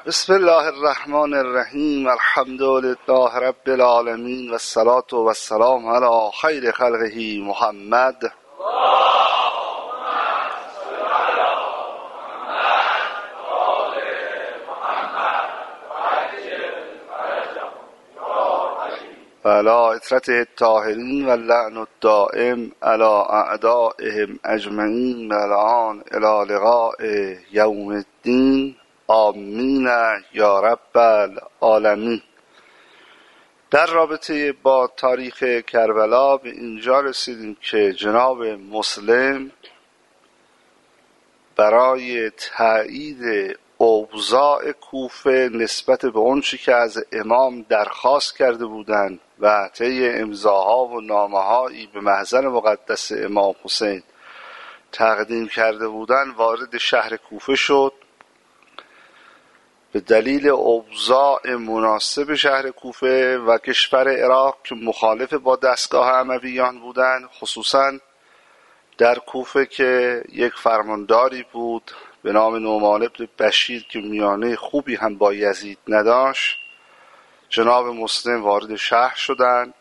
بسم الله الرحمن الرحیم. الحمد لله رب العالمین و الصلاة و السلام علی خیر خلقه محمد. و علی اطرته الطاهرین و اللعن الدائم علی اعدائهم اجمعین و الان الی لقاء یوم الدین. آمین یا رب العالمین. در رابطه با تاریخ کربلا به اینجا رسیدیم که جناب مسلم برای تایید اوضاع کوفه نسبت به اونچه که از امام درخواست کرده بودند و طی امضاها و نامه‌هایی به محضر مقدس امام حسین تقدیم کرده بودند وارد شهر کوفه شد. به دلیل اوضاع مناسب شهر کوفه و کشور عراق که مخالف با دستگاه امویان بودند، خصوصا در کوفه که یک فرمانداری بود به نام نعمان بن بشیر که میانه خوبی هم با یزید نداشت، جناب مسلم وارد شهر شدند،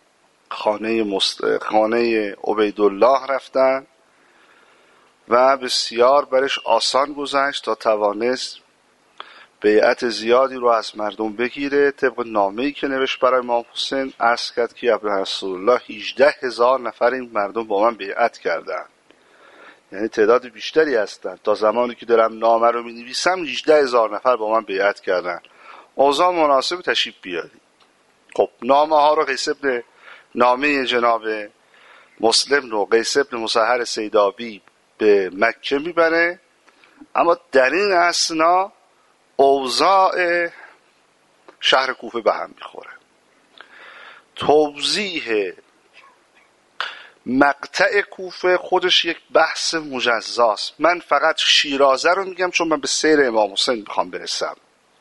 خانه عبیدالله رفتند و بسیار برش آسان گذشت تا توانست بیعت زیادی رو از مردم بگیره. طبق نامه‌ای که نوشت برای امام حسین عرض کرد که ابن رسول الله 18,000 نفر این مردم با من بیعت کردن، یعنی تعداد بیشتری هستن. تا زمانی که دارم نامه رو می‌نویسم 18,000 نفر با من بیعت کردن. اوضاع مناسب تشریف بیارید. خب نامه جناب مسلم رو قیس بن مسهر سیداوی به مکه میبره، اما در این اثنا اوضاع شهر کوفه به هم میخوره. توضیح مقطع کوفه خودش یک بحث مجزاست. من فقط شیرازه رو میگم چون من به سیر امام حسین میخوام برسم.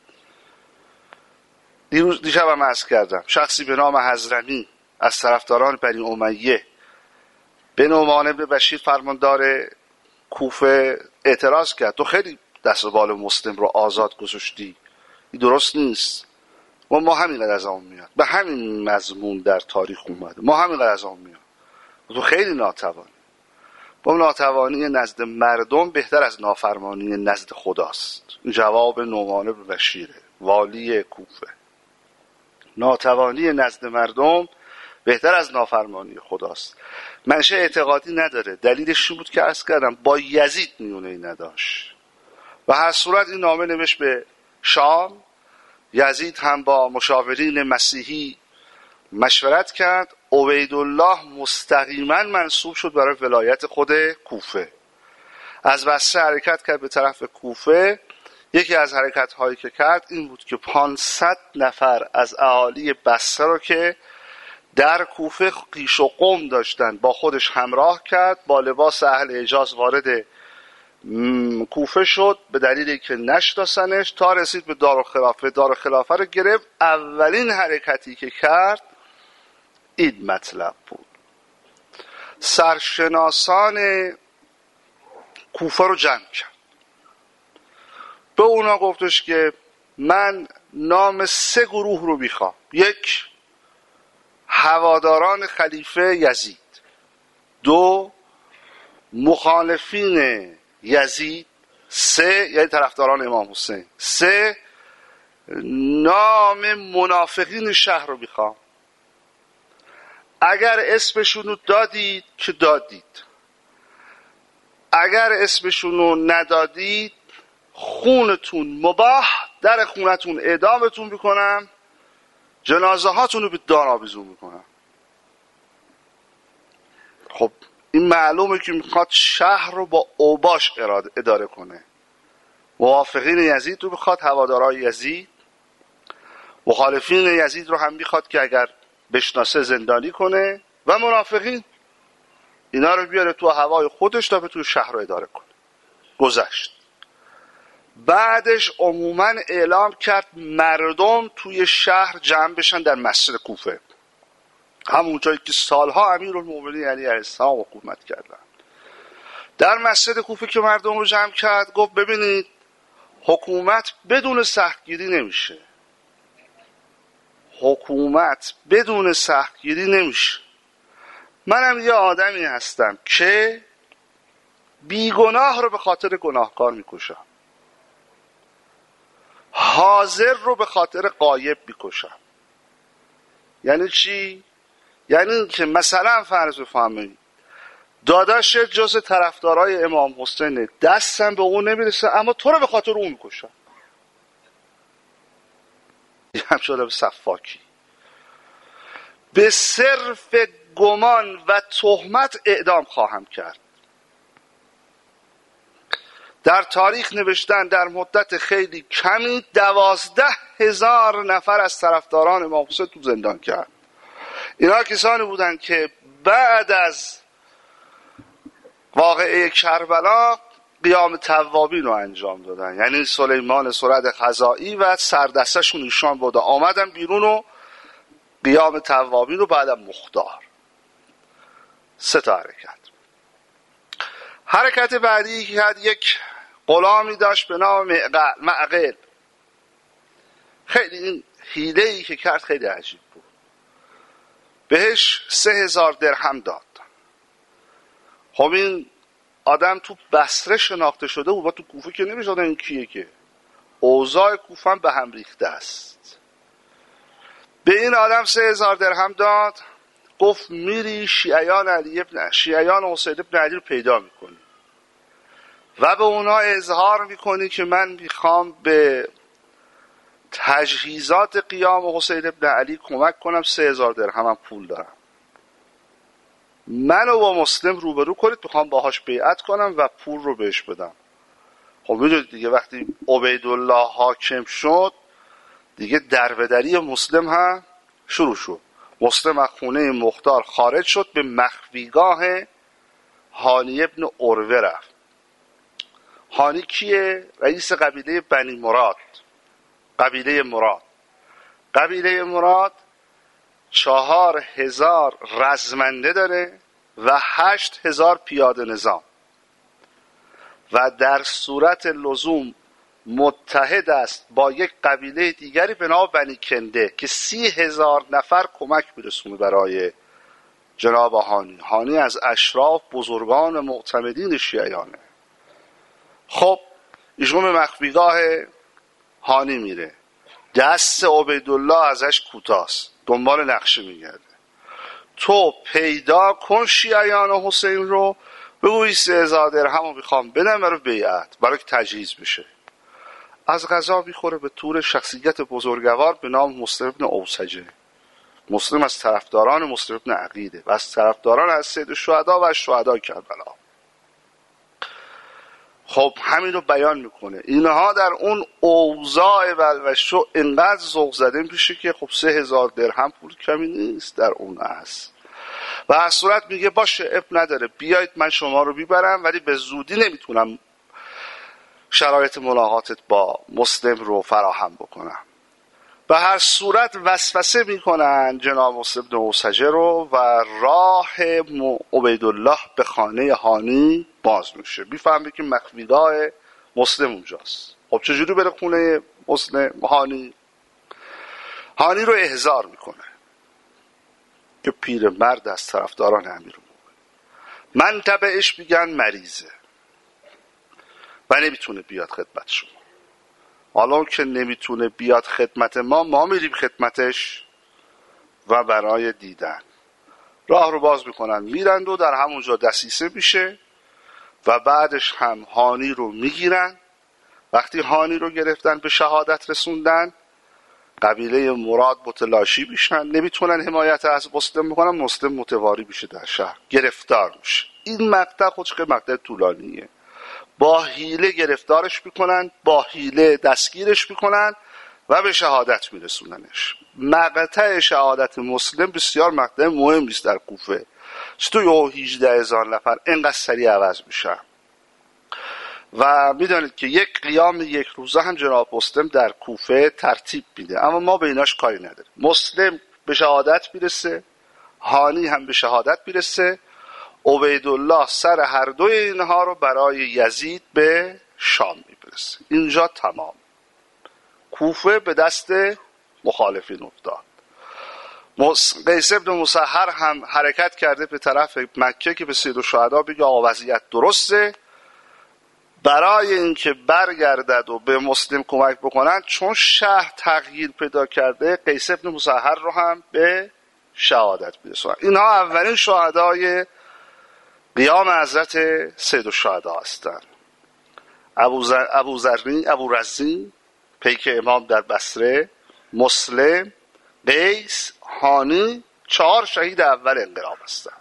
دیشب هم عرض کردم شخصی به نام حضرمی از طرفداران بنی امیه به نعمان بن بشیر فرماندار کوفه اعتراض کرد. تو خیلی دست و بال مسلم رو آزاد گذاشتی، این درست نیست. ما همینقدر از آن میاد، به همین مضمون در تاریخ اومده، ما همینقدر از آن میاد. تو خیلی ناتوانی. با ناتوانی نزد مردم بهتر از نافرمانی نزد خداست. جواب نعمان بن بشیره، والی کوفه. ناتوانی نزد مردم بهتر از نافرمانی خداست. منشه اعتقادی نداره. دلیلش بود که عرض کردم با یزید میونه‌ای نداشت. و هر صورت این نامه نوشت به شام. یزید هم با مشاورین مسیحی مشورت کرد. عبیدالله مستقیما منصوب شد برای ولایت خود کوفه. از بصره حرکت کرد به طرف کوفه. یکی از حرکت هایی که کرد این بود که 500 نفر از اهالی بصره رو که در کوفه قیش و قم داشتن با خودش همراه کرد. با لباس اهل حجاز وارد کوفه شد به دلیلی که نشناسنش تا رسید به دارالخلافه. دارالخلافه رو گرفت. اولین حرکتی که کرد این مطلب بود. سرشناسان کوفه رو جمع کرد. به اونا گفتش که من نام 3 گروه رو میخوام. 1 هواداران خلیفه یزید، 2 مخالفین یزید، 3 یعنی طرفداران امام حسین، 3 نام منافقین شهر رو میخوام. اگر اسمشون رو دادید که دادید، اگر اسمشون رو ندادید خونتون مباح، در خونتون اعدامتون میکنم، جنازه هاتون رو به دار آویزون میکنم. خب این معلومه که میخواد شهر رو با اوباش اداره کنه. موافقین یزید رو میخواد، هوادارای یزید. مخالفین یزید رو هم میخواد که اگر بشناسه زندانی کنه و منافقین اینا رو بیاره تو هوای خودش تا بتونه شهر رو اداره کنه. گذشت. بعدش عموما اعلام کرد مردم توی شهر جمع بشن در مسجد کوفه، همون جایی که سالها امیرالمومنین علی علیه السلام حکومت کردن. در مسجد کوفه که مردم رو جمع کرد گفت ببینید حکومت بدون سختگیری نمیشه. حکومت بدون سختگیری نمیشه. منم یه آدمی هستم که بیگناه رو به خاطر گناهکار میکشم، حاضر رو به خاطر غایب میکشم. یعنی چی؟ یعنی که مثلا فرض بفرمایید داداش جز طرفدارای امام حسین، دستم به اون نمیرسه اما تو رو به خاطر اون میکشم. یه همچه آدم صفاکی به صرف گمان و تهمت اعدام خواهم کرد. در تاریخ نوشتن در مدت خیلی کمی 12,000 نفر از طرفداران امام حسین تو زندان کرد. اینا کسانی بودن که بعد از واقعه کربلا قیام توابین رو انجام دادن، یعنی سلیمان سرد خزائی و سردستشون ایشان بوده، آمدن بیرون و قیام توابین رو بعد مختار. 3 تا حرکت بعدی که کرد، یک غلامی داشت به نام معقل. خیلی این حیله‌ای که کرد خیلی عجیب بود. بهش 3,000 درهم داد. خب این آدم تو بصره شناخته شده بود، تو کوفه که نمی‌شد. این کیه که اوضاع کوفه هم به هم ریخته است. به این آدم 3,000 درهم داد، گفت میری شیعیان حسین ابن علی رو پیدا میکنی و به اونا اظهار میکنی که من میخوام به تجهیزات قیام حسین ابن علی کمک کنم، 3,000 درهم هم پول دارم، منو با مسلم روبرو کنید، میخوام باهاش بیعت کنم و پول رو بهش بدم. خب میدونید دیگه وقتی عبیدالله حاکم شد دیگه دربدری مسلم هم شروع شد. مسلم از خونه مختار خارج شد، به مخفیگاه هانی ابن عروه رفت. هانی کیه؟ رئیس قبیله بنی مراد. قبیله مراد 4,000 رزمنده داره و 8,000 پیاده نظام و در صورت لزوم متحد است با یک قبیله دیگری به نام بنی کنده که 30,000 نفر کمک میرسونه برای جناب هانی. هانی از اشراف بزرگان معتمدین شیعیانه. خب ایشون به مخفیگاه هانی میره، دست عبیدالله ازش کوتاست، دنبال نقشه میگرده. تو پیدا کن شیعیان حسین رو، بگوی 3,000 درهم رو میخوام بدم برای بیعت، برای که تجهیز بشه. از قضا میخوره به تور شخصیت بزرگوار به نام مسلم ابن اوسجه. مسلم از طرفداران مسلم ابن عقیله و از طرفداران از سید الشهدا و از شهدای کربلا. خب همین رو بیان میکنه. اینها در اون اوضاع ولوشو انقدر ذوق زده میشه که خب 3,000 درهم پول کمی نیست در اون هست. و از صورت میگه باشه اب نداره، بیایید من شما رو بیبرم، ولی به زودی نمیتونم شرایط ملاقاتت با مسلم رو فراهم بکنم. به هر صورت وسوسه میکنن جناب مسلم بن اوسجه رو و راه عبیدالله به خانه هانی باز میشه. میفهمه که مخفیگاه مسلم اونجاست. خب چجوری بره خونه مسلم؟ هانی رو احضار میکنه که پیرمرد از طرفداران امیرالمومنین، منطبهش میگن مریضه و نمیتونه بیاد خدمت شما. حالا که نمیتونه بیاد خدمت ما میریم خدمتش و برای دیدن راه رو باز میکنن، میرند و در همونجا دسیسه میشه و بعدش هم هانی رو میگیرن. وقتی هانی رو گرفتن به شهادت رسوندن، قبیله مراد متلاشی میشن، نمیتونن حمایت از مسلم بکنن، مسلم متواری میشه در شهر، گرفتار میشه. این مقطع خودش که مقطع طولانیه. با حیله گرفتارش میکنن، با حیله دستگیرش میکنن و به شهادت میرسوننش. مقطع شهادت مسلم بسیار مقطع مهم است در کوفه. چطور 18,000 نفر اینقدر سریع عوض میشن؟ و میدانید که یک قیام یک روزه هم جناب مسلم در کوفه ترتیب میده، اما ما به ایناش کاری نداریم. مسلم به شهادت میرسه، هانی هم به شهادت میرسه، عبیدالله سر هر دوی اینها رو برای یزید به شام میبرسه. اینجا تمام. کوفه به دست مخالفین افتاد. قیس ابن مسهر هم حرکت کرده به طرف مکه که به سید الشهدا بگه آقا وضعیت درسته، برای اینکه برگردد و به مسلم کمک بکنن. چون شهر تغییر پیدا کرده، قیس ابن مسهر رو هم به شهادت برسونن. اینها اولین شهدای قیام حضرت سید الشهدا هستند. ابو رزین پیک امام در بصره، مسلم، قیس، هانی، 4 شهید اول انقلاب هستند.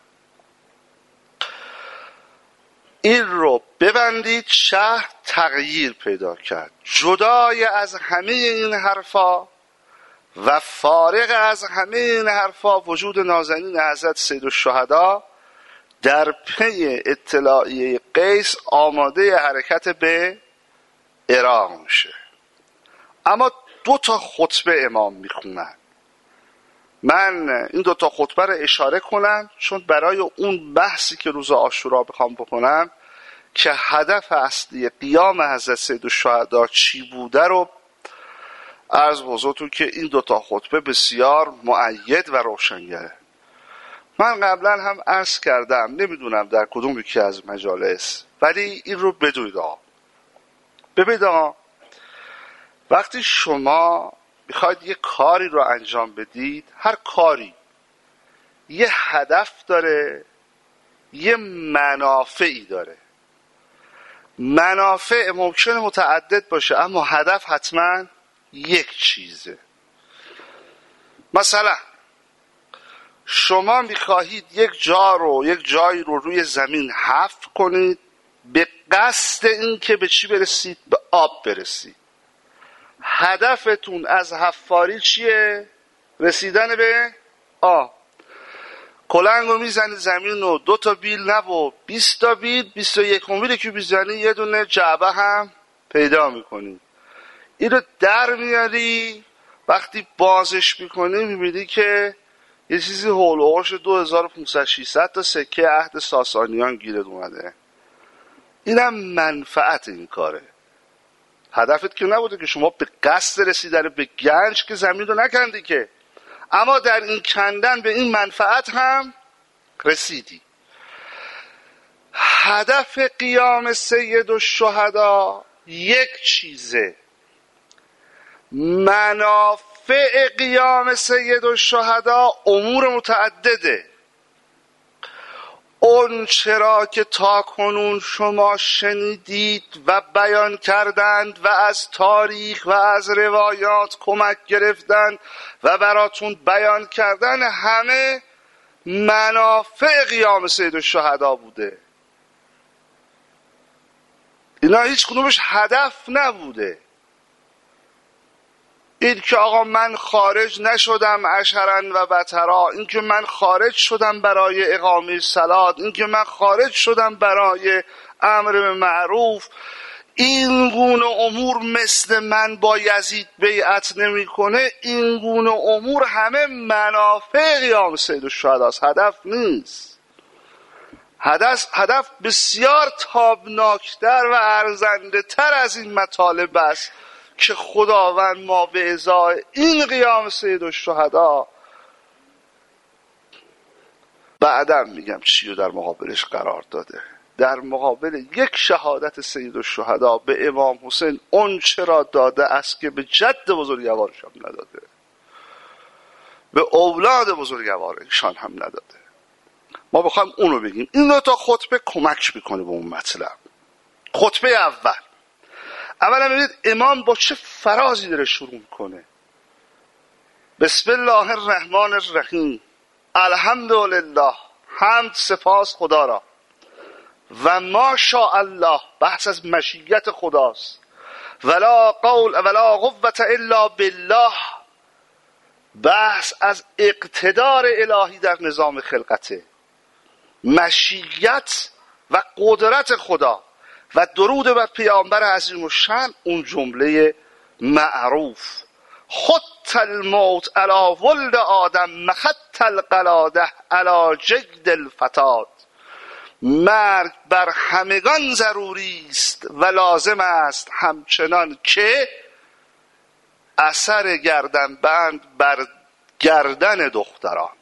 این رو ببندید. شهر تغییر پیدا کرد. جدای از همه این حرفا و فارغ از همه این حرفا، وجود نازنین حضرت سید الشهدا در پی اطلاعیه قیس آماده حرکت به عراق میشه. اما 2 خطبه امام میخونن. من این 2 خطبه رو اشاره کنم چون برای اون بحثی که روز عاشورا بخوام بکنم که هدف اصلی قیام حضرت سید الشهدا چی بوده رو عرض بزرگتون که این 2 خطبه بسیار مؤید و روشنگره. من قبلا هم عرض کردم، نمیدونم در کدوم یکی از مجالس، ولی این رو بدوید آقا. ببینید آقا، وقتی شما میخواید یه کاری رو انجام بدید، هر کاری یه هدف داره، یه منافعی داره. منافع ممکنه متعدد باشه اما هدف حتما یک چیزه. مثلا شما میخواهید یک جایی رو روی زمین حفر کنید به قصد این که به چی برسید؟ به آب برسید. هدفتون از حفاری چیه؟ رسیدن به آب. کلنگو میزنی زمین و 2 بیل نه و 20 بیل، 21 بیل که میزنی یه دونه جعبه هم پیدا میکنی. این رو در میاری، وقتی بازش میکنی میبینی که یه چیزی هول و هوش 2500-600 تا سکه عهد ساسانیان گیرت اومده. اینم منفعت این کاره. هدفت که نبوده که شما به قصد رسیدن به گنج که زمین رو نکندی که، اما در این کندن به این منفعت هم رسیدی. هدف قیام سید الشهدا یک چیزه. منافع قیام سید الشهدا امور متعدده. اون چرا که تا کنون شما شنیدید و بیان کردند و از تاریخ و از روایات کمک گرفتند و براتون بیان کردن، همه منافع قیام سید الشهدا بوده. اینا هیچ کدومش هدف نبوده. این که آقا من خارج نشدم اشرا و بترا، این که من خارج شدم برای اقامه صلات، این که من خارج شدم برای امر به معروف، این گونه امور مثل من با یزید بیعت نمیکنه. این گونه امور همه منافع قیام سید الشهدا است، هدف نیست. هدف بسیار تابناکتر و ارزنده تر از این مطالب است که خداوند ما به ازای این قیام سید الشهدا بعدم میگم چی رو در مقابلش قرار داده. در مقابل یک شهادت سید الشهدا به امام حسین اون چرا داده است که به جد بزرگوارش هم نداده، به اولاد بزرگوارشان هم نداده. ما بخوایم اونو بگیم. این 2 خطبه کمک میکنه به اون مطلب. خطبه اولا ببینید امام با چه فرازی داره شروع میکنه. بسم الله الرحمن الرحیم، الحمدلله، حمد سپاس خدا را، و ماشاء الله، بحث از مشیت خداست، ولا قول ولا قوة الا بالله، بحث از اقتدار الهی در نظام خلقته، مشیت و قدرت خدا و درود بر پیامبر عظیم الشأن، اون جمله معروف خط الموت علی ولد آدم مخط القلاده علی جید الفتات. مرگ بر همگان ضروری است و لازم است همچنان که اثر گردن بند بر گردن دختران.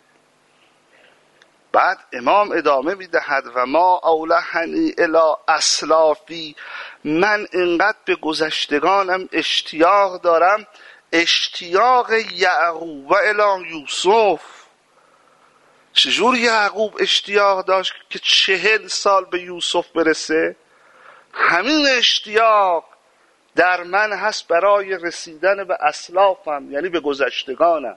بعد امام ادامه میدهد و ما اولهنی الی اسلافی، من اینقدر به گذشتگانم اشتیاق دارم، اشتیاق یعقوب و الی یوسف. چجور یعقوب اشتیاق داشت که 40 سال به یوسف برسه؟ همین اشتیاق در من هست برای رسیدن به اسلافم، یعنی به گذشتگانم.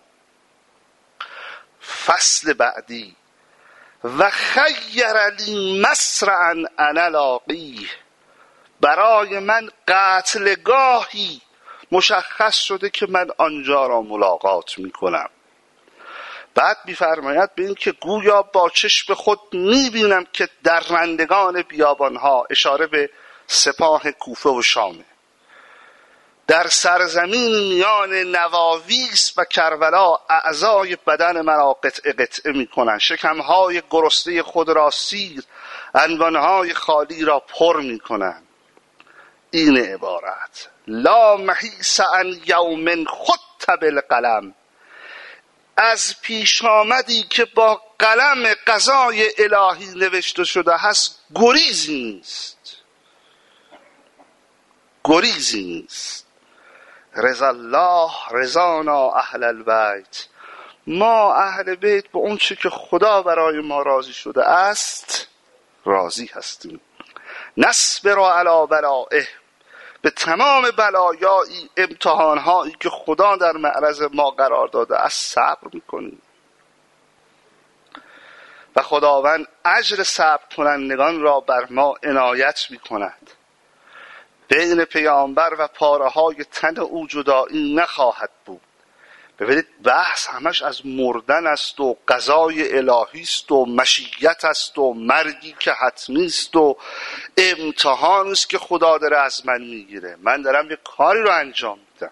فصل بعدی و خیر لی مسرعا انا لاقیه، برای من قتلگاهی مشخص شده که من آنجا را ملاقات میکنم. بعد میفرماید به این که گویا با چشم خود میبینم که درندگان بیابانها، اشاره به سپاه کوفه و شامه، در سرزمین میان نواویس و کربلا اعضای بدن مرا قطعه قطعه میکنند، شکمهای گرسنه خود را سیر، انبانهای خالی را پر میکنند. این عبارت لا محیص عن یوم خط بالقلم، از پیش آمدی که با قلم قضای الهی نوشته شده هست گریزی نیست، گریزی نیست. رضا الله رضانا اهل البیت، ما اهل بیت به اون چی که خدا برای ما راضی شده است راضی هستیم. نصبر علی بلائه، به تمام بلایایی، امتحانهایی که خدا در معرض ما قرار داده است صبر میکنیم و خداوند اجر صبر کنندگان را بر ما عنایت میکند. بین پیامبر و پاره های تن او جدایی نخواهد بود. ببینید بحث همش از مردن است و قضای الهی است و مشیت است و مرگی که حتمی است و امتحان است که خدا داره از من میگیره. من دارم یه کاری رو انجام میدم.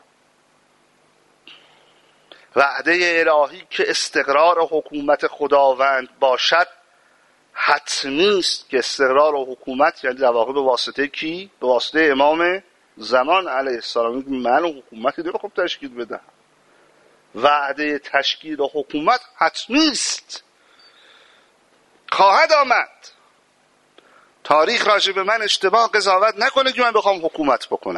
وعده الهی که استقرار حکومت خداوند باشد حتمی است، که استقرار و حکومت یعنی در واقع به واسطه کی؟ به واسطه امام زمان علیه السلام. من حکومتی نمیخوام تشکیل بدم، وعده تشکیل و حکومت حتمی است، خواهد آمد. تاریخ راجع به من اشتباه قضاوت نکنه که من بخوام حکومت بکنم.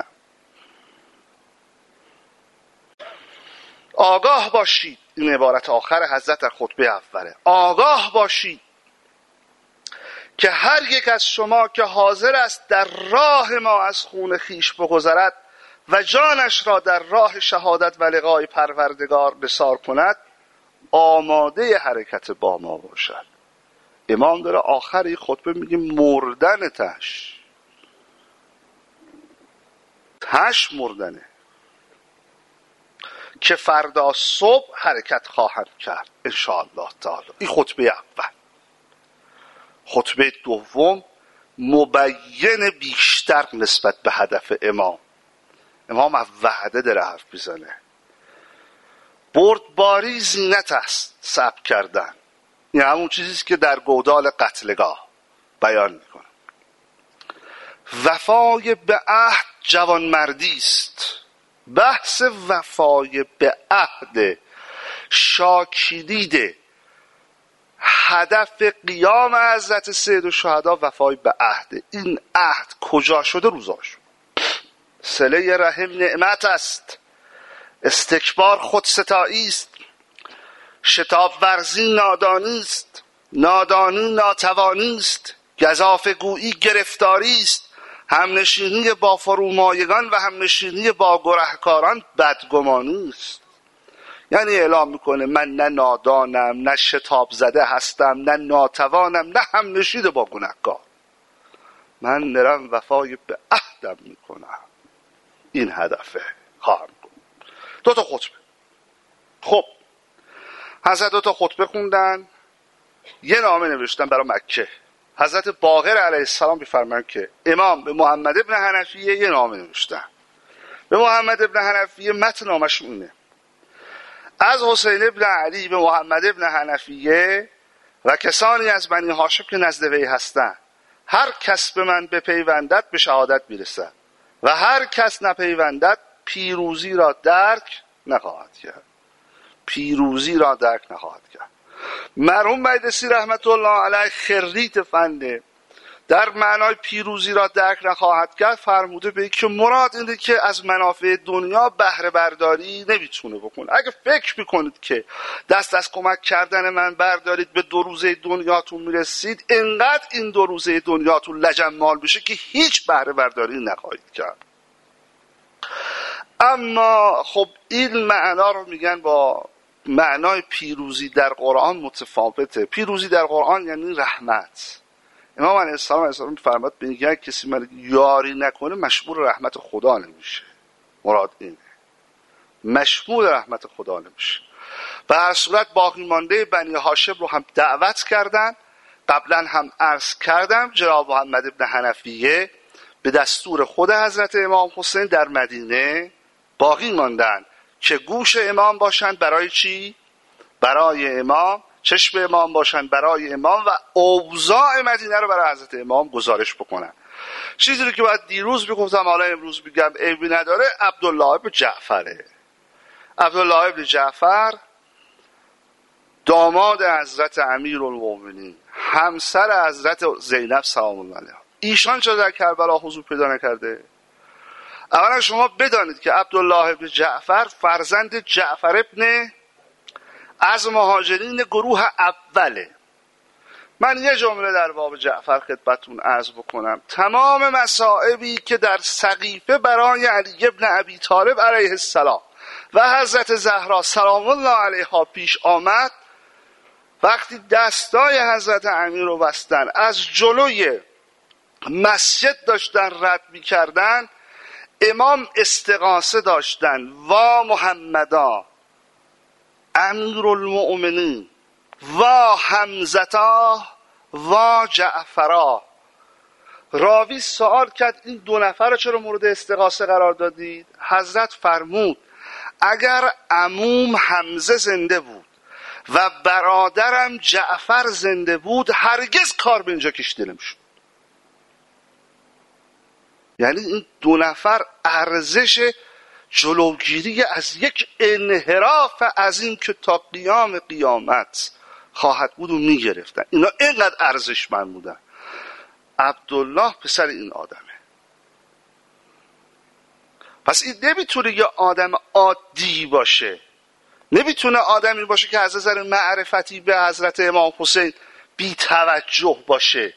آگاه باشید، این عبارت آخر حضرت در خطبه اوله، آگاه باشید که هر یک از شما که حاضر است در راه ما از خون خیش بگذرد و جانش را در راه شهادت و لقای پروردگار بسار کند، آماده حرکت با ما باشد. امام داره آخر این خطبه میگه مردن تش مردنه که فردا صبح حرکت خواهند کرد انشاءالله تعالی. این خطبه اول. خطبه دوم مبین بیشتر نسبت به هدف امام از وعده داره حرف میزنه. بردباری زینت است صبر کردن، این همون چیزیست که در گودال قتلگاه بیان میکنه. وفای به عهد جوانمردی است. بحث وفای به عهد شاکیدیده هدف قیام حضرت سید الشهدا وفای به عهد. این عهد کجا شده؟ روزا شد. صله رحم نعمت است، استکبار خودستایی است، شتاب ورزی نادانی است، نادانی ناتوانی است، گزافه گویی گرفتاری است، همنشینی با فرومایگان و همنشینی با گرهکاران بدگمانی است. یعنی اعلام میکنه من نه نادانم، نه شتاب زده هستم، نه ناتوانم، نه همنشین با گناهکار. من دارم وفای به عهدم میکنم. این هدفه. خواهم کن 2 تا خطبه. خب حضرت 2 تا خطبه خوندن، یه نامه نوشتن برای مکه. حضرت باقر علیه السلام میفرمایند که امام به محمد ابن حنفیه یه نامه نوشتن. به محمد ابن حنفیه متن نامش اینه: از حسین ابن علی به محمد ابن حنفیه و کسانی از بنی هاشم که نزد وی هستند. هر کس به من بپیوندد به شهادت میرسد و هر کس نپیوندد پیروزی را درک نخواهد کرد. پیروزی را درک نخواهد کرد. مرحوم مجلسی رحمت الله علیه خریت فنده در معنای پیروزی را درک نخواهد کرد فرموده به که مراد اینه که از منافع دنیا بهره برداری نمیتونه بکنه. اگه فکر میکنید که دست از کمک کردن من بردارید به 2 روزه دنیاتون میرسید، انقدر این 2 روزه دنیاتون لجنمال بشه که هیچ بهره برداری نخواهید کرد. اما خب این معنا رو میگن با معنای پیروزی در قرآن متفاوته. پیروزی در قرآن یعنی رحمت. امام علیه السلام می‌فرماد میگه کسی من یاری نکنه مشمول رحمت خدا نمیشه. مراد اینه، مشمول رحمت خدا نمیشه. و هر صورت باقی مانده بنی هاشم رو هم دعوت کردن. قبلا هم عرض کردم جناب محمد ابن حنفیه به دستور خود حضرت امام حسین در مدینه باقی ماندن که گوش امام باشند برای چی؟ برای امام، چشم امام باشند برای امام و اوضاع مدینه رو برای حضرت امام گزارش بکنن. چیزی رو که باید دیروز بگفتم حالا امروز بگم عیبی نداره. عبدالله ابن جعفره. عبدالله ابن جعفر داماد حضرت امیرالمومنین، همسر حضرت زینب سلام الله علیها. ایشان چرا در کربلا حضور پیدا نکرده؟ اولا شما بدانید که عبدالله ابن جعفر فرزند جعفر ابن از مهاجرین گروه اوله. من یه جمله در باب جعفر خدمتتون عرض بکنم. تمام مصائبی که در سقیفه برای علی ابن ابی طالب علیه السلام و حضرت زهرا سلام الله علیها پیش آمد، وقتی دستای حضرت امیر رو بستن از جلوی مسجد داشتن رد می کردن، امام استغاثه داشتن وا محمدا امیرالمؤمنین و حمزتا و جعفرا. راوی سوال کرد این 2 نفر رو چرا مورد استغاثه قرار دادید؟ حضرت فرمود اگر عموم حمزه زنده بود و برادرم جعفر زنده بود هرگز کار به اینجا کشیده نمیشد. یعنی این 2 نفر ارزش جلوگیری از یک انحراف عظیم که تا قیام قیامت خواهد بود و میگرفتن. اینا اینقدر ارزشمند بودن. عبدالله پسر این آدمه. پس این نمیتونه یه آدم عادی باشه، نمیتونه آدمی باشه که از نظر معرفتی به حضرت امام حسین بی توجه باشه.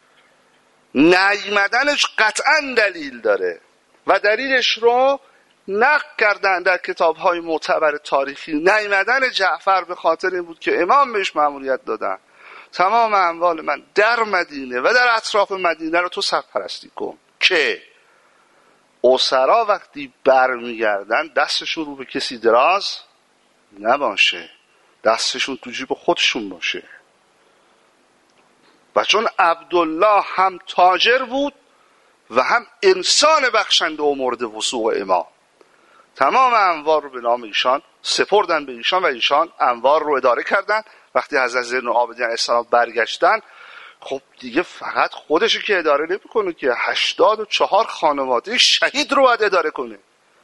نیامدنش قطعا دلیل داره و دلیلش رو نقل کردن در کتاب‌های معتبر تاریخی. نیامدن جعفر به خاطر این بود که امام بهش مأموریت دادن تمام اموال من در مدینه و در اطراف مدینه رو تو سرپرستی کن که اسرا وقتی برمیگردن دستشون رو به کسی دراز نباشه، دستشون تو جیب خودشون باشه. و چون عبدالله هم تاجر بود و هم انسان بخشنده و مورد وثوق امام، تمام انوار رو به نام ایشان سپردن به ایشان و ایشان انوار رو اداره کردن. وقتی حضرت زین العابدین علیه السلام برگشتن، خب دیگه فقط خودشو که اداره نمی‌کنه که 84 خانواده شهید رو باید اداره کنه.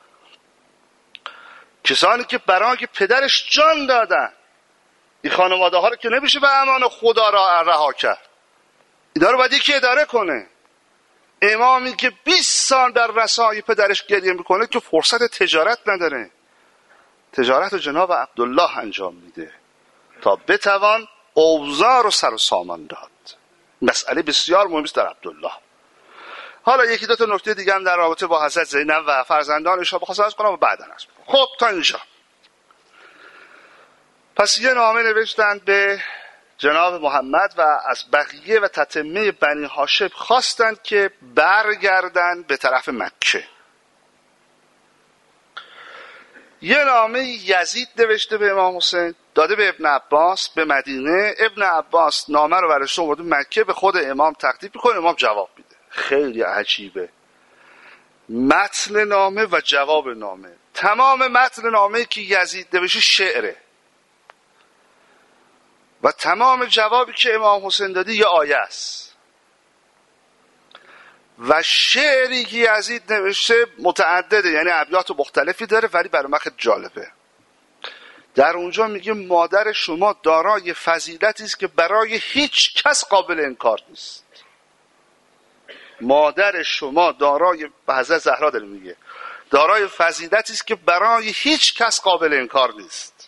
کسانی که برای که پدرش جان دادن، این خانواده ها رو که نمیشه به امان خدا را رها کرد، اینا رو باید یکی اداره کنه. امامی که 20 سال در رسای پدرش گریه میکنه که فرصت تجارت نداره، تجارت رو جناب عبدالله انجام میده تا بتوان اوضاع رو سر و سامان داد. مسئله بسیار مهمی است در عبدالله. حالا یکی دو تا نکته دیگه هم در رابطه با حضرت زینب و فرزندانش بخواستم عرض کنم و بعدا عرض کنم. خب تا اینجا. پس یه نامه نوشتن به جناب محمد و از بقیه و تتمه بنی هاشم خواستند که برگردن به طرف مکه. یه نامه یزید نوشته به امام حسین، داده به ابن عباس به مدینه. ابن عباس نامه رو برش آورده مکه، به خود امام تقدیم میکنه، امام جواب میده. خیلی عجیبه متن نامه و جواب نامه. تمام متن نامه که یزید نوشته شعره و تمام جوابی که امام حسین دادی یه آیه است و شعری که یزید نوشته متعدده، یعنی ابیات مختلفی داره ولی برای من خیلی جالبه. در اونجا میگه مادر شما دارای فضیلتی است که برای هیچ کس قابل انکار نیست. مادر شما دارای، حضرت زهرا داره میگه، دارای فضیلتی است که برای هیچ کس قابل انکار نیست.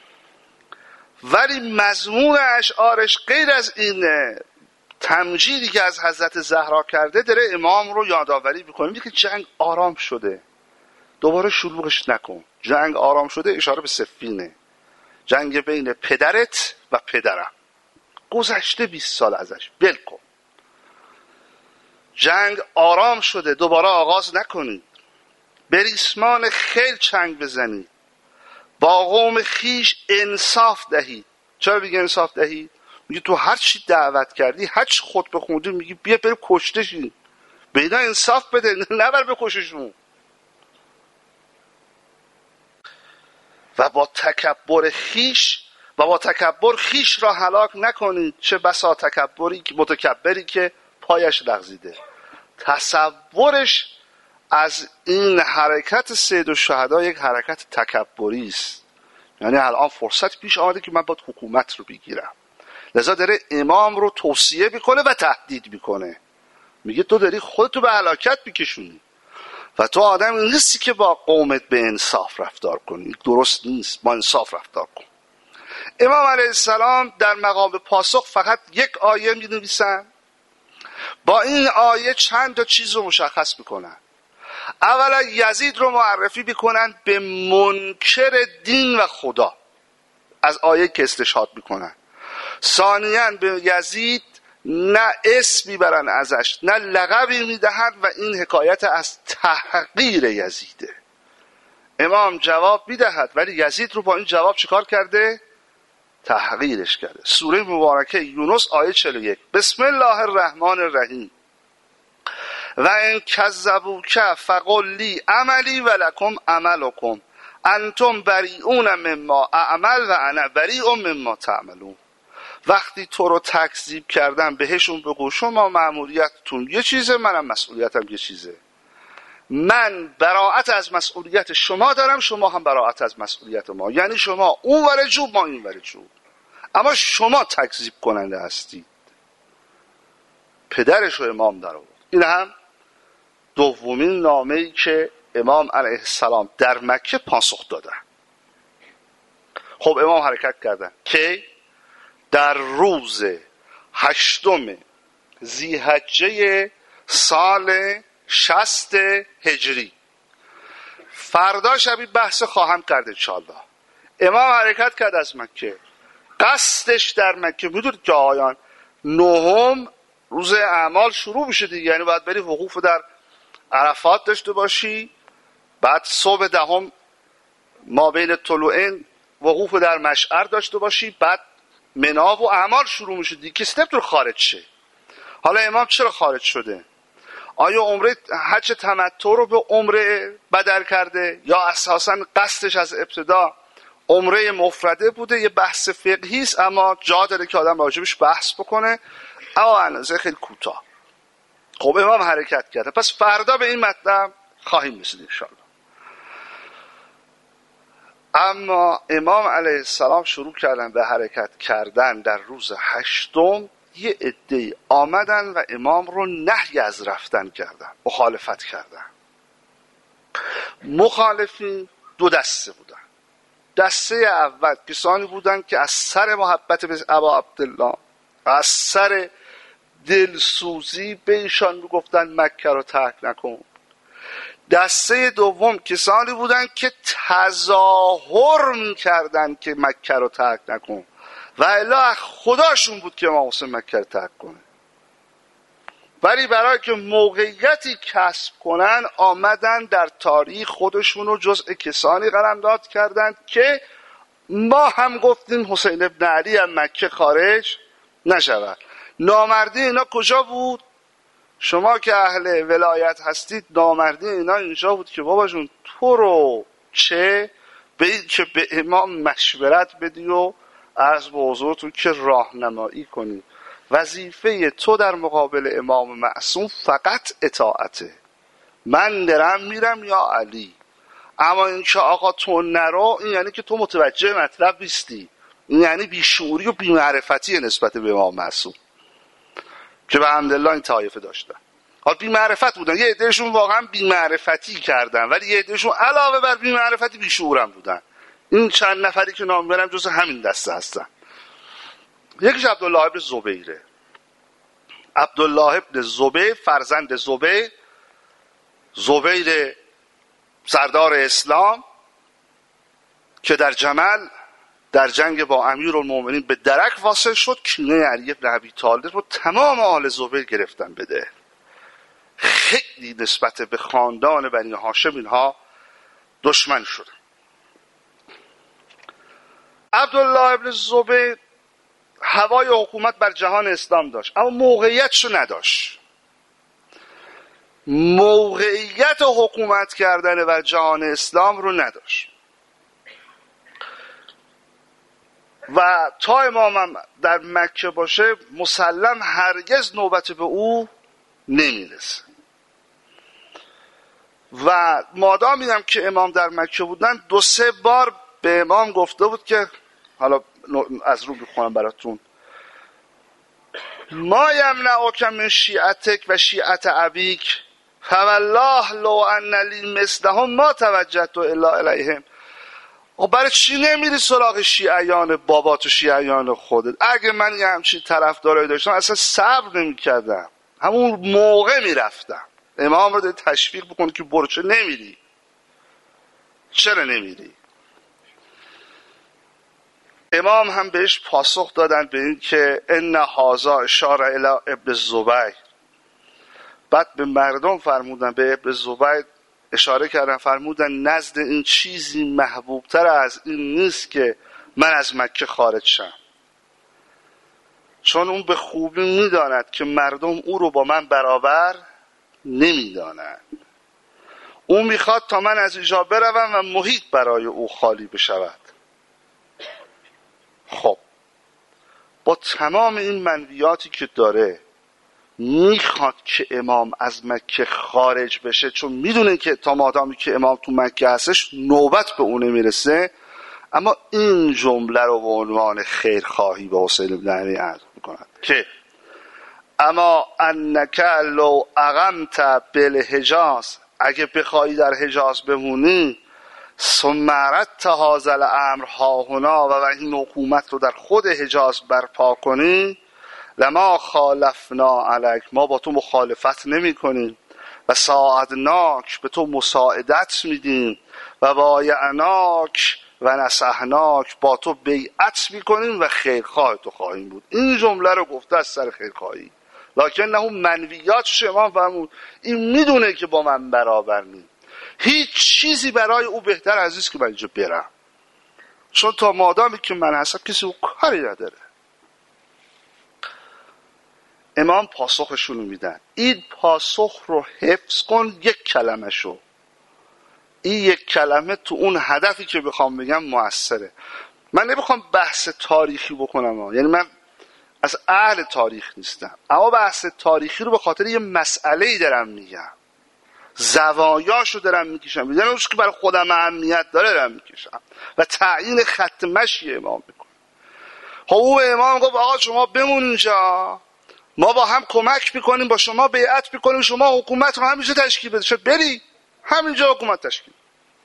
ولی مضمون اشعارش غیر از این تمجیدی که از حضرت زهرا کرده داره امام رو یادآوری میکنه، میگه که جنگ آرام شده، دوباره شلوغش نکن. جنگ آرام شده اشاره به صفینه، جنگ بین پدرت و پدرم، گذشته 20 سال ازش، ول کن. جنگ آرام شده، دوباره آغاز نکنید. به ریسمان خیل چنگ بزنید، با قوم خیش انصاف دهید. چرا میگه انصاف دهید؟ میگه تو هر چی دعوت کردی، هر چی خطبه خوندی، میگی بیا بریم کشته شیم، به اینا انصاف بده، نبر بکششون. و با تکبر خیش را هلاک نکنید، چه بسا متکبری که پایش لغزیده. تصورش از این حرکت سید الشهدا یک حرکت تکبری است، یعنی الان فرصت پیش آمده که من باید حکومت رو بگیرم، لذا داره امام رو توصیه میکنه و تهدید میکنه، میگه تو داری خودتو به هلاکت میکشونی و تو آدم نیستی که با قومت به انصاف رفتار کنی، درست نیست، با انصاف رفتار کن. امام علیه السلام در مقام پاسخ فقط یک آیه می نویسن، با این آیه چند تا چیز رو مشخص میکنن. اولا یزید رو معرفی میکنن به منکر دین و خدا، از آیه که استشهاد میکنن. ثانیاً به یزید نه اسم میبرن ازش، نه لقبی میدهن و این حکایت از تحقیر یزیده. امام جواب میدهد ولی یزید رو با این جواب چیکار کرده؟ تحقیرش کرده. سوره مبارکه یونس آیه 41: بسم الله الرحمن الرحیم و ان کذبوک فقل لی عملی و لکم عملکم انتم بریئون مما اعمل و انا بریء مما تعملون. وقتی تو رو تکذیب کردن بهشون بگو شما مأموریتتون یه چیزه، منم مسئولیتم یه چیزه. من براءت از مسئولیت شما دارم، شما هم براءت از مسئولیت ما، یعنی شما اون ور جو ما این ور جو، اما شما تکذیب کننده هستید. پدرش رو امام در آورد. این هم دومین نامه‌ای که امام علیه السلام در مکه پاسخ دادن. خب امام حرکت کردن که در روز 8 ذی‌حجه سال 60 هجری، فردا شبی بحث خواهم کرد انشاءالله. امام حرکت کرد از مکه، قصدش در مکه، میدونید که آیان 9 روز اعمال شروع میشه دیگه، یعنی باید بری وقوف در عرفات داشته باشی، بعد صبح 10 ما بین طلوعین وقوف در مشعر داشته باشی، بعد منا و اعمال شروع میشه دیگه، کسی نمیتونه خارج شه. حالا امام چرا خارج شده؟ آیا عمره حج تمتع رو به عمره بدل کرده یا اساسا قصدش از ابتدا عمره مفرده بوده؟ یه بحث فقهی است اما جا داره که آدم راجبش بحث بکنه، اما اندازه خیلی کوتاه. خب امام حرکت کرده، پس فردا به این مطلب خواهیم رسید انشاءالله. اما امام علیه السلام شروع کردن به حرکت کردن در روز 8. یه عده‌ای آمدن و امام رو نهی از رفتن کردن، مخالفت کردن. مخالفین 2 دسته بودن. دسته اول کسانی بودن که از سر محبت به ابا عبدالله، از سر دلسوزی به ایشان میگفتن مکه رو ترک نکن. دسته دوم کسانی بودن که تظاهر میکردن که مکه رو ترک نکن و الا خداشون بود که امام حسین مکه رو ترک کنه، ولی برای که موقعیتی کسب کنن آمدن در تاریخ خودشون رو جزء کسانی قلمداد کردند که ما هم گفتیم حسین ابن علی هم مکه خارج نشود. نامردی اینا کجا بود؟ شما که اهل ولایت هستید، نامردی اینا اینجا بود که بابا جون تو رو چه به این که به امام مشورت بدی و عرض به حضورتون که راهنمایی کنی. وظیفه تو در مقابل امام معصوم فقط اطاعته. من درم میرم یا علی. اما این که آقا تو نرو، این یعنی که تو متوجه مطلب نیستی. این یعنی بیشعوری و بیمعرفتی نسبت به امام معصوم که به حمدالله این طایفه داشتن. حالا بیمعرفت بودن، یه عدهشون واقعا بیمعرفتی کردن، ولی یه عدهشون علاوه بر بیمعرفتی بیشعورم بودن. این چند نفری که نام برم جز همین دسته هستن. یکیش عبدالله ابن زبیره. عبدالله ابن زبیر فرزند زبیر سردار اسلام که در جمل در جنگ با امیرالمومنین به درک واصل شد، کینه علی بن ابی طالب رو تمام آل زبیر گرفتن بده. خیلی نسبت به خاندان بنی هاشم اینها دشمن شد. عبدالله ابن زبیر هوای حکومت بر جهان اسلام داشت، اما موقعیتشو نداشت. موقعیت حکومت کردن بر جهان اسلام رو نداشت و تا امامم در مکه باشه مسلم هرگز نوبت به او نمیرسه. و مادامی هم که امام در مکه بودن 2-3 بار به امام گفته بود که، حالا از رو بخونم براتون، ما یمنعک من شیعتک و شیعت ابیک فوالله لو ان لی مثلهم ما توجهت الا الیهم. و برای چی نمیری سراغ شیعیان بابات و شیعیان خودت؟ اگه من یه همچین طرفدارایی داشتم اصلا صبر نمی‌کردم، همون موقع میرفتم. امام رو تشویق بکن که برو، چه نمیری؟ چرا نمیری؟ امام هم بهش پاسخ دادن به این که ان هذا اشاره الی ابن زبیر. بعد به مردم فرمودن، به ابن زبیر اشاره کردن، فرمودن نزد این چیزی محبوبتر از این نیست که من از مکه خارج شم، چون اون به خوبی میداند که مردم او رو با من برابر نمیدانند. اون میخواد تا من از اینجا بروم و محیط برای او خالی بشود. خب با تمام این منویاتی که داره میخواد که امام از مکه خارج بشه، چون میدونه که تا مادامی که امام تو مکه هستش نوبت به اون نمیرسه. اما این جمله رو به عنوان خیرخواهی به حسین بن علی عرض میکنند که اما انک لو اقمت بالحجاز، اگه بخوایی در حجاز بمونی، ثم اردت هذا الامر هاهنا، و این حکومت رو در خود حجاز برپا کنی، لما خالفنا علیک، ما با تو مخالفت نمی کنیم، و ساعدناک، به تو مساعدت میدیم، و بایعناک و نصحناک، با تو بیعت میکنیم و خیرخواه تو خواهیم بود. این جمله رو گفته از سر خیرخواهی، لکن نه هم منویات شما فرمود. این میدونه که با من برابر نیم، هیچ چیزی برای او بهتر از است که من اینجا برم، چون تا مادامی که من هستم کسی او کاری نداره. امام پاسخشون رو میدن. این پاسخ رو حفظ کن، یک کلمه شو. این یک کلمه تو اون هدفی که بخوام بگم موثره. من نمیخوام بحث تاریخی بکنم، یعنی من از اهل تاریخ نیستم، اما بحث تاریخی رو به خاطر یه مسئله‌ای دارم میگم، زوایاشو دارم میکشم، یعنی اونش که برای خودم اهمیت داره دارم میکشم و تعیین خط مشی امام میکنم. خب او به امام گفت آقا شما بمون اینجا، ما با هم کمک میکنیم، با شما بیعت میکنیم، شما حکومت رو همینجا تشکیل بده، شد بری همینجا حکومت تشکیل.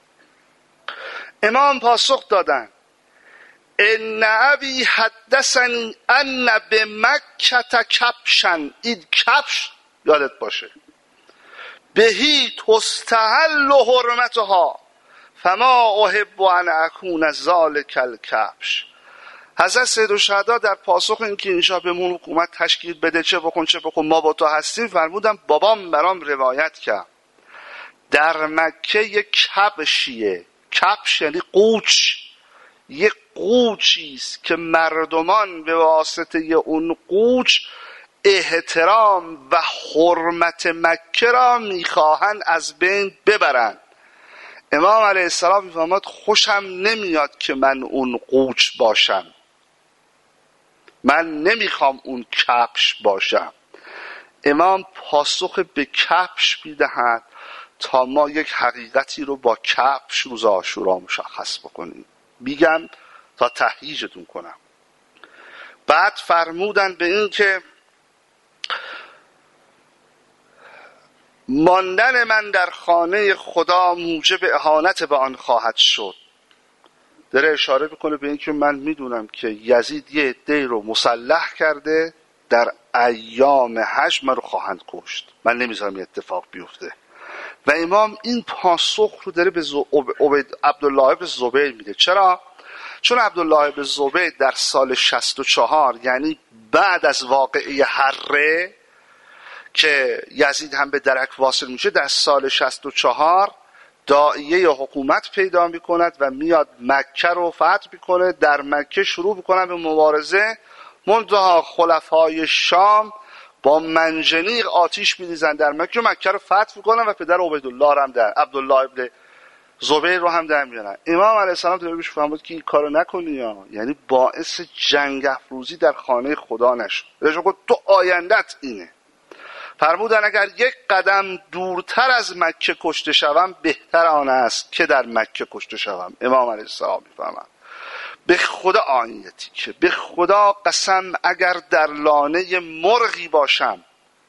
امام پاسخ دادن ان ابی حدثنی ان بمکه کبشن، این کبش یادت باشه، بهی تستحل حرمتها فما احب ان اکون ذلک الکبش. حضرت سیدالشهدا در پاسخ این که اینجا بهمون حکومت تشکیل بده، چه بکن ما با تو هستیم، فرمودم بابام برام روایت کرد در مکه یک کبشیه. کبش یعنی قوچ، یک قوچیست که مردمان به واسطه اون قوچ احترام و حرمت مکه را میخواهند از بین ببرند. امام علیه السلام میفرماد خوشم نمیاد که من اون قوچ باشم، من نمیخوام اون کفش باشم. امام پاسخ به کفش میدهد تا ما یک حقیقتی رو با کفش روز عاشورا مشخص بکنیم. میگم تا تهییجتون کنم. بعد فرمودن به این که ماندن من در خانه خدا موجب اهانت به آن خواهد شد. داره اشاره بکنه به این که من میدونم که یزید یه عده‌ای رو مسلح کرده، در ایام حج من رو خواهند کشت، من نمیذارم این اتفاق بیفته. و امام این پاسخ رو داره به عبدالله ابن زبیر میده. چرا؟ چون عبدالله ابن زبیر در سال 64 یعنی بعد از واقعه حره که یزید هم به درک واصل میشه، در سال 64 داعیه حکومت پیدا میکند و میاد مکه رو فتح میکنه. در مکه شروع میکنن به مبارزه، منتها خلفای شام با منجنیق آتیش میریزن در مکه، مکه رو فتح میکنن و پدر عبیدالله رو هم در عبدالله ابن زبیر رو هم در میارن. امام علیه السلام تو بهش فرمود که این کارو نکنی، یعنی باعث جنگ افروزی در خانه خدا نشو. بهش گفت تو آیندت اینه. فرمودن اگر یک قدم دورتر از مکه کشته شوم بهتر آن است که در مکه کشته شوم. امام علیه السلام میفهمند به خدا آیتی که به خدا قسم اگر در لانه مرغی باشم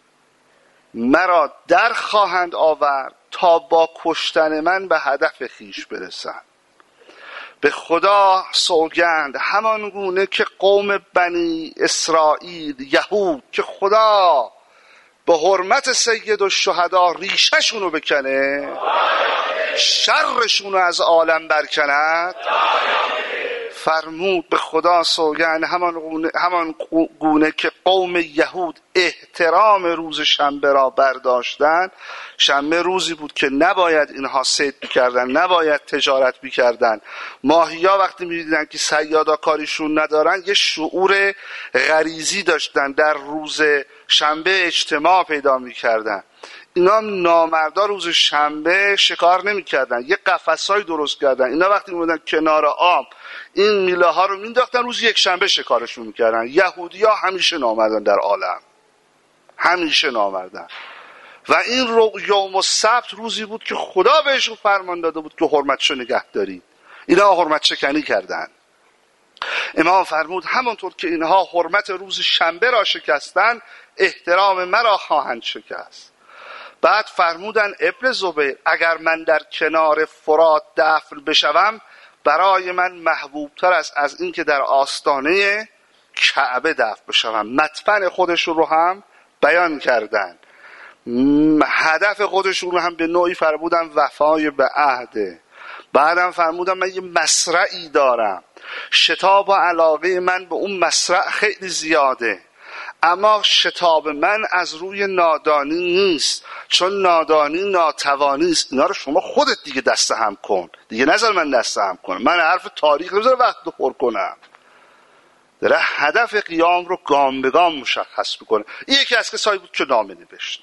مرا در خواهند آورد تا با کشتن من به هدف خیش برسند. به خدا سوگند همان گونه که قوم بنی اسرائیل یهود که خدا به حرمت سید الشهدا ریشه‌شونو بکنه، شرشونو از عالم برکند، فرمود به خدا سوگند همان گونه که قوم یهود احترام روز شنبه را برداشتند. شنبه روزی بود که نباید اینها صید میکردن، نباید تجارت میکردن. ماهیا وقتی میدیدن که صیادا کاریشون ندارن یه شعور غریزی داشتن، در روز شنبه اجتماع پیدا میکردن. اینا نامردا روز شنبه شکار نمیکردن، یه قفس‌های درست کردن. اینا وقتی میموندن کنار آب این میله ها رو مینداختن، روز یک شنبه شکارشون میکردن. یهودی‌ها همیشه نامردن در عالم، همیشه نامردن. و این یوم السبت روزی بود که خدا بهشون فرمان داده بود که حرمتشو نگه دارید. اینا حرمت شکنی کردن. امام فرمود همانطور که اینها حرمت روز شنبه را شکستن احترام مرا خواهند شکست. بعد فرمودن ابن زبیر اگر من در کنار فرات دفن بشوم برای من محبوبتر است از این که در آستانه کعبه دفن بشوم. مدفن خودشون رو هم بیان کردن، هدف خودشون رو هم به نوعی فرمودن وفای به عهده. بعدم فرمودن من یه مصرعی دارم، شتاب و علاقه من به اون مصرع خیلی زیاده، اما شتاب من از روی نادانی نیست، چون نادانی ناتوانی است. اینا رو شما خودت دیگه دست هم کن، دیگه نذار من دست هم کنم، من حرف تاریخ نمیذارم وقت رو پر کنم. داره هدف قیام رو گام به گام مشخص میکنه. این یکی از کسایی بود که نامه نوشت.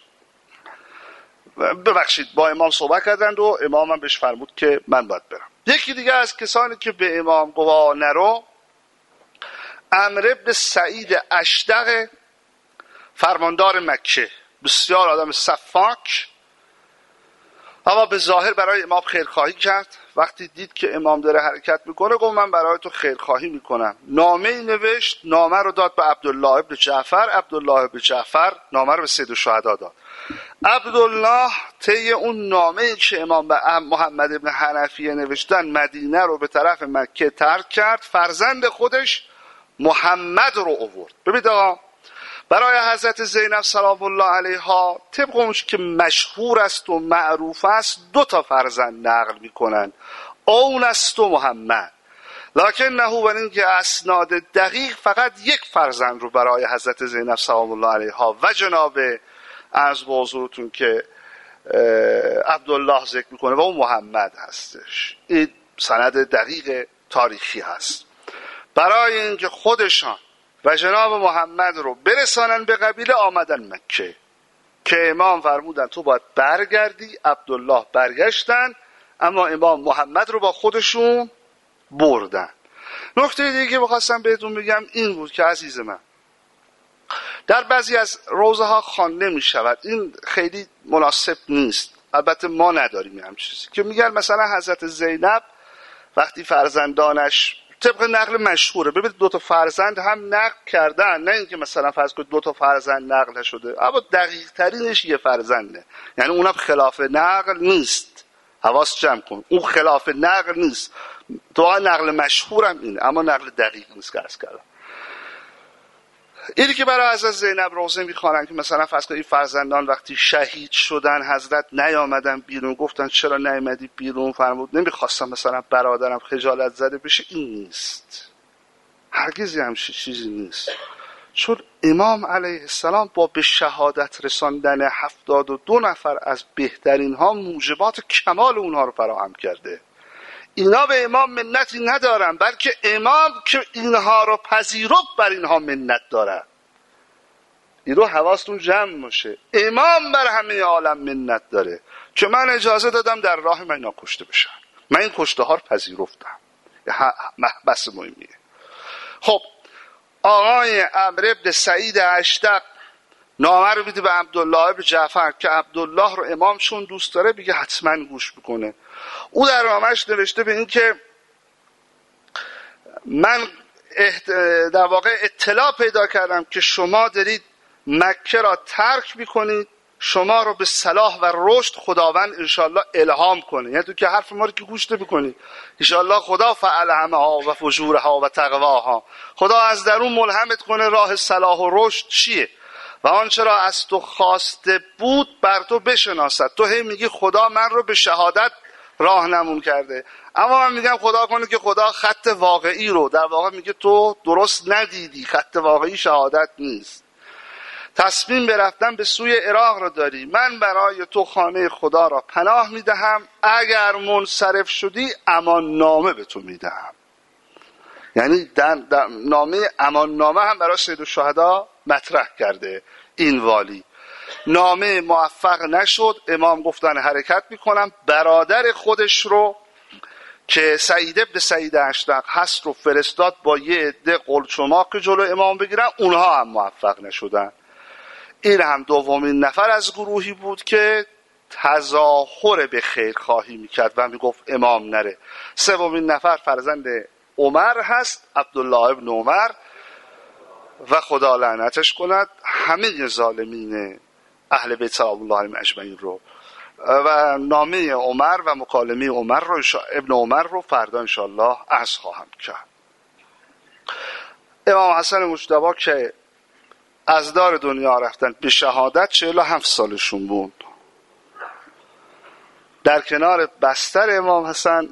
ببخشید با امام صحبت کردند و امام هم بهش فرمود که من باید برم. یکی دیگه از کسانی که به امام گفت نرو، عمرو بن سعید اشدق فرماندار مکه، بسیار آدم صفاک، اما به ظاهر برای امام خیرخواهی کرد. وقتی دید که امام داره حرکت میکنه گفت من برای تو خیرخواهی میکنم. نامه نوشت، نامه رو داد به عبدالله ابن جعفر. عبدالله ابن جعفر نامه رو به سید الشهدا داد. عبدالله طی اون نامه‌ای که امام به محمد ابن حنفیه نوشتن مدینه رو به طرف مکه ترک کرد، فرزند خودش محمد رو آورد. ببینید آقا، برای حضرت زینب سلام الله علیها طبق اون که مشهور است و معروف است 2 فرزند نقل میکنن، اون است و محمد. لکن نه بر این که اسناد دقیق فقط 1 فرزند رو برای حضرت زینب سلام الله علیها و جناب عرض به حضورتون که عبدالله ذکر میکنه و اون محمد هستش. این سند دقیق تاریخی هست. برای اینکه خودشان و جناب محمد رو برسانن به قبیله آمدن مکه که امام فرمودن تو باید برگردی. عبدالله برگشتن، اما امام محمد رو با خودشون بردن. نکته دیگه که بخواستم بهتون بگم این بود که عزیز من، در بعضی از روزه ها خوانده می شود، این خیلی مناسب نیست، البته ما نداریم همین چیزی، که میگن مثلا حضرت زینب وقتی فرزندانش، طبق نقل مشهوره، ببینید 2 تا فرزند هم نقل کردن، نه اینکه مثلا فرض کنید 2 تا فرزند نقل نشده، اما دقیق ترینش یه فرزنده، یعنی اونم خلاف نقل نیست، حواس جمع کن، اون خلاف نقل نیست، تو نقل مشهورم اینه اما نقل دقیق نیست که عرض کردم. اینی که برای حضرت زینب روزه میخوانن که مثلا فرض کنید فرزندان وقتی شهید شدن حضرت نیامدن بیرون، گفتن چرا نیامدی بیرون، فرمود نمیخواستم مثلا برادرم خجالت زده بشه، این نیست، هرگز همچین چیزی نیست، چون امام علیه السلام با به شهادت رساندن 72 نفر از بهترین ها موجبات کمال اونها رو فراهم کرده. اینا به امام منتی ندارن، بلکه امام که اینها رو پذیرفت بر اینها منت داره. این رو حواستون جمع باشه، امام بر همه عالم منت داره که من اجازه دادم در راه من اینا کشته بشن، من این کشته ها رو پذیرفتم، بس مهمیه. خب آقای عمرو بن سعید اشتق نامه رو میده به عبدالله بن جعفر که عبدالله رو امام چون دوست داره بگه حتما گوش بکنه. او در نامه‌اش نوشته به این که من در واقع اطلاع پیدا کردم که شما دارید مکه را ترک میکنید، شما رو به صلاح و رشد خداوند انشالله الهام کنه، یعنی تو که حرف ما رو که گوش نمی‌کنی، انشالله خدا فعلهمها و فجورها و تقواها، خدا از درون ملهمت کنه راه صلاح و رشد چیه و آنچه را از تو خواسته بود بر تو بشناسد. تو هی میگی خدا من رو به شهادت راهنمون کرده، اما من میگم خدا کنه که خدا خط واقعی رو، در واقع میگه تو درست ندیدی، خط واقعی شهادت نیست، تصمیم برفتن به سوی عراق را داری، من برای تو خانه خدا را پناه میدهم، اگر منصرف شدی امان نامه به تو میدهم. یعنی در نامه امان نامه هم برای سید الشهدا مطرح کرده این والی. نامه موفق نشد، امام گفتن حرکت میکنم، برادر خودش رو که سعید ابن سعید اشتق هست رو فرستاد با یه عده قلچماق که جلو امام بگیرن، اونها هم موفق نشدن. این هم دومین نفر از گروهی بود که تظاهر به خیر خواهی میکرد و میگفت امام نره. سومین نفر فرزند عمر هست، عبدالله ابن عمر، و خدا لعنتش کند همه ظالمین اهل بیت الله اجمعین رو. و نامه عمر و مکالمه عمر رو ابن عمر رو فردا انشالله عرض خواهم کرد. امام حسن مجتبی که از دار دنیا رفتن به شهادت 47 سالشون بود. در کنار بستر امام حسن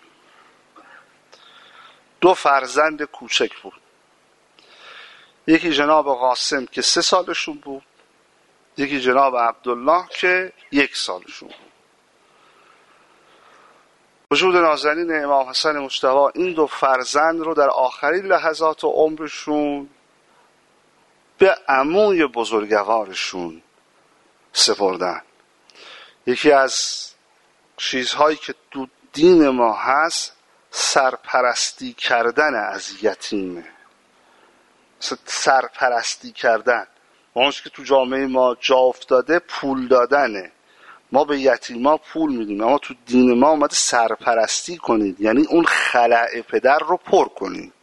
2 فرزند کوچک بود، یکی جناب قاسم که 3 سالشون بود، یکی جناب عبدالله که 1 سالشون بود. وجود نازنین امام حسن مجتبی این 2 فرزند رو در آخرین لحظات عمرشون به عموی بزرگوارشون سپردن. یکی از چیزهایی که تو دین ما هست سرپرستی کردن از یتیمه، سرپرستی کردن، اونش که تو جامعه ما جا افتاده پول دادنه، ما به یتیما پول میدیم، اما تو دین ما اومده سرپرستی کنید، یعنی اون خلأ پدر رو پر کنید.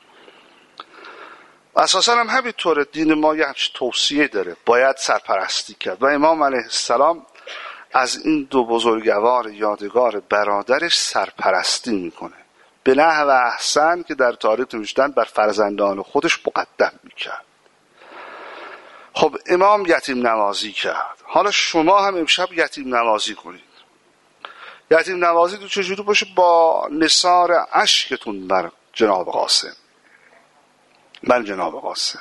اساسا هم همینطوره، دین ما یه همچین توصیه داره، باید سرپرستی کرد و امام علیه السلام از این 2 بزرگوار یادگار برادرش سرپرستی میکنه به نحو احسن که در تاریخ نوشتن بر فرزندان خودش مقدم میکرد. خب امام یتیم نوازی کرد، حالا شما هم امشب یتیم نوازی کنید. یتیم نوازی تو چجوری باشه؟ با نثار اشکتون بر جناب قاسم، من جناب قاسم.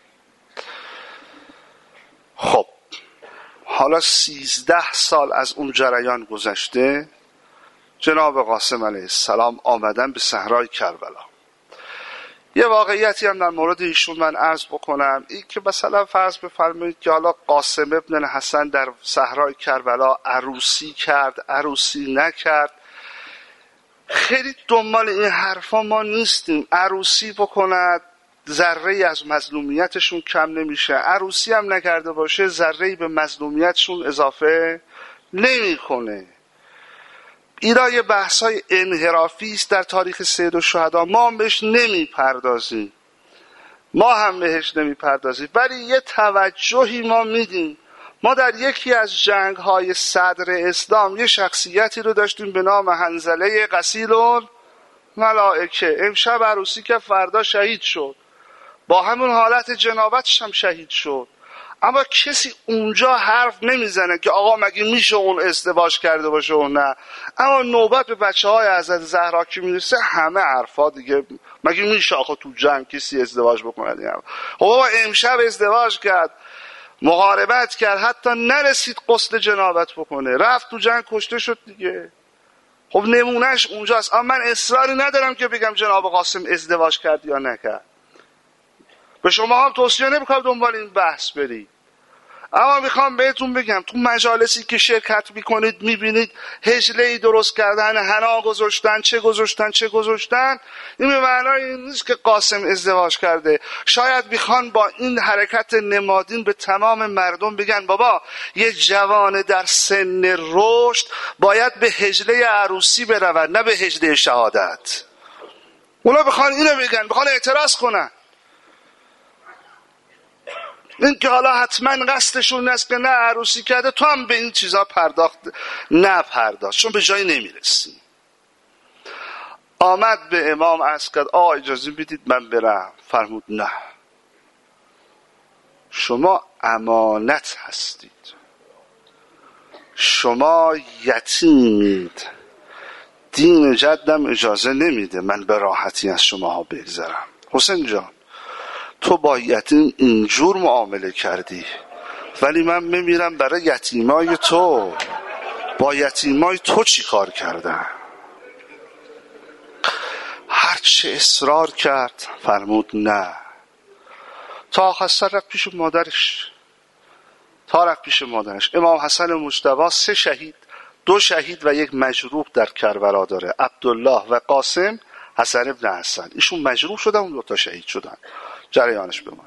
خب حالا 13 سال از اون جریان گذشته، جناب قاسم علیه السلام آمدن به صحرای کربلا. یه واقعیتی هم در مورد ایشون من عرض بکنم، این که مثلا فرض بفرمایید که حالا قاسم ابن حسن در صحرای کربلا عروسی کرد، عروسی نکرد، خیلی دنبال این حرفا ما نیستیم. عروسی بکند ذره از مظلومیتشون کم نمیشه، عروسی هم نکرده باشه ذره به مظلومیتشون اضافه نمیکنه. اینا یه بحث‌های انحرافی است در تاریخ سید الشهدا، ما هم بهش نمیپردازیم، ولی یه توجهی ما میدیم. ما در یکی از جنگ‌های صدر اسلام یه شخصیتی رو داشتیم به نام حنظله غسیل الملائکه. امشب عروسی که فردا شهید شد، با همون حالت جنابتش هم شهید شد، اما کسی اونجا حرف نمیزنه که آقا مگه میشه اون ازدواج کرده باشه و نه. اما نوبت به بچه‌های حضرت زهرا که میرسه همه حرفا دیگه، مگه میشه آقا تو جنگ کسی ازدواج بکنه دیگه. بابا امشب ازدواج کرد، محاربت کرد، حتی نرسید غسل جنابت بکنه، رفت تو جنگ کشته شد دیگه. خب نمونهش اونجاست. اما من اصراری ندارم که بگم جناب قاسم ازدواج کرد یا نکرد، به شما هم توصیه نمیکنم دنبال این بحث برید، اما میخوام بهتون بگم تو مجالسی که شرکت میکنید میبینید هجله‌ای درست کردن، حنا گذاشتن، چه گذاشتن، این به معنای این نیست که قاسم ازدواج کرده. شاید میخوان با این حرکت نمادین به تمام مردم بگن بابا یه جوان در سن رشد باید به هجله عروسی برود، نه به هجله شهادت. اونا بخوان اینو بگن، بخوان اعتراض کنن. این که حالا حتما قصدشون است که نه عروسی کرده، تو هم به این چیزا نپرداخت، چون به جایی نمیرسیم. آمد به امام عرض کرد آقا اجازه بدید من برم. فرمود نه، شما امانت هستید، شما یتیمید، دین جدم اجازه نمیده من به راحتی از شماها بگذرم. حسین جان تو با یتیم اینجور معامله کردی، ولی من میمیرم برای یتیمای تو. با یتیمای تو چی کار کردن؟ هرچه اصرار کرد فرمود نه، تا آخر سر رفت پیش مادرش. امام حسن مجتبی 3 شهید، 2 شهید و 1 مجروح در کربلا داره، عبدالله و قاسم حسن ابن حسن. ایشون مجروح شدن، اون 2 تا شهید شدن. جریانش بمونم.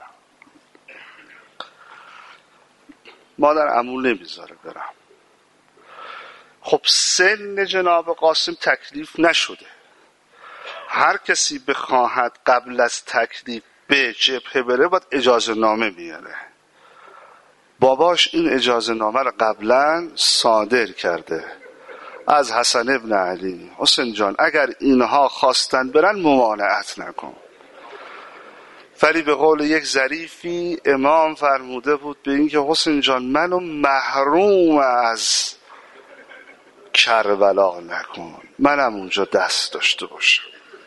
مادر عمو نمیذاره برم. خب سن جناب قاسم تکلیف نشده، هر کسی بخواهد قبل از تکلیف به جبهه بره باید اجازه نامه بیاره. باباش این اجازه نامه رو قبلا صادر کرده از حسن ابن علی. حسین جان اگر اینها خواستن برن ممانعت نکن. ولی به قول یک ظریفی امام فرموده بود به این که حسین جان منو محروم از کربلا نکن، منم اونجا دست داشته باشم.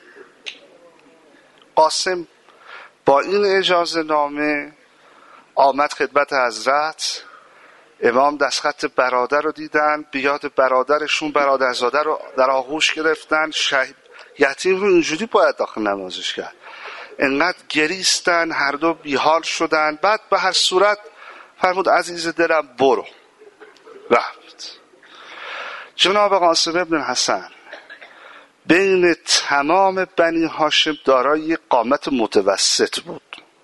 قاسم با این اجازه نامه آمد خدمت حضرت. امام دستخط برادر رو دیدن، بیاد برادرشون برادرزاده رو در آغوش گرفتن. یتیم رو اینجوری باید داخل نمازش کرد. انقدر گریستن، هر دو بیحال شدن. بعد به هر صورت فرمود عزیز دلم برو. رفت. جناب قاسم ابن حسن بین تمام بنی هاشم دارای قامت متوسط بود.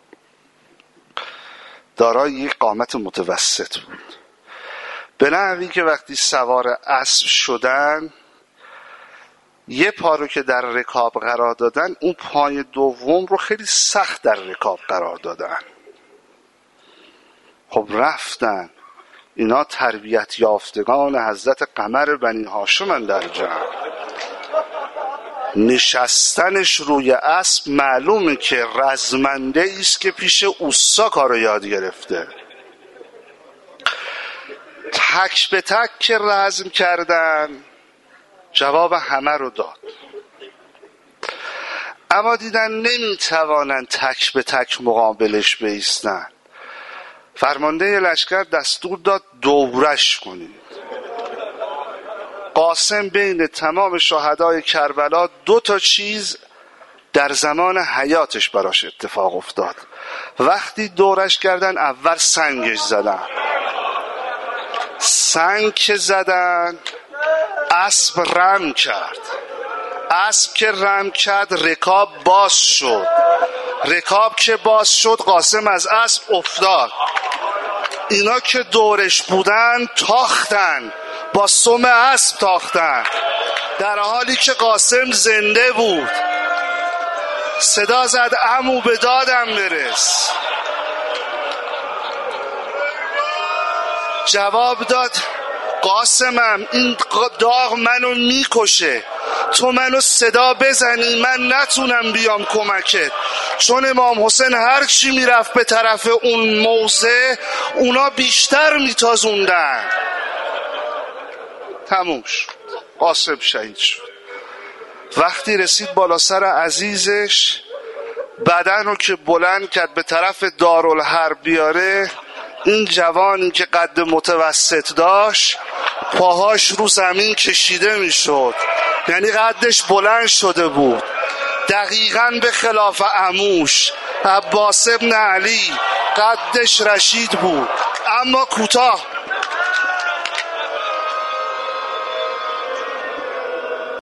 به نحوی که وقتی سوار اسب شدن یه پا رو که در رکاب قرار دادن، اون پای دوم رو خیلی سخت در رکاب قرار دادن. خب رفتن. اینا تربیت یافتگان حضرت قمر بنی هاشم در جمع. نشستنش روی اسب معلومه که رزمنده ایست که پیش اوسا کارو یاد گرفته. تک به تک که رزم کردن جواب همه رو داد، اما دیدن نمیتوانن تک به تک مقابلش بایستن. فرمانده لشکر دستور داد دورش کنید. قاسم بین تمام شهدای کربلا 2 تا چیز در زمان حیاتش براش اتفاق افتاد. وقتی دورش کردن اول سنگش زدن. سنگ که زدن اسب رم کرد. اسب که رم کرد رکاب باز شد. رکاب که باز شد قاسم از اسب افتاد. اینا که دورش بودن تاختن، با سم اسب تاختن، در حالی که قاسم زنده بود. صدا زد عمو به دادم برس. جواب داد قاسمم این داغ منو میکشه، تو منو صدا بزنی من نتونم بیام کمکت، چون امام حسین هر چی میرفت به طرف اون موضع اونا بیشتر میتازوندن. تموم شد، قاسم شهید شد. وقتی رسید بالا سر عزیزش، بدن رو که بلند کرد به طرف دارالحرب بیاره، این جوانی که قد متوسط داشت پاهاش رو زمین کشیده میشد، یعنی قدش بلند شده بود، دقیقاً به خلاف عموش عباس ابن علی قدش رشید بود اما کوتاه.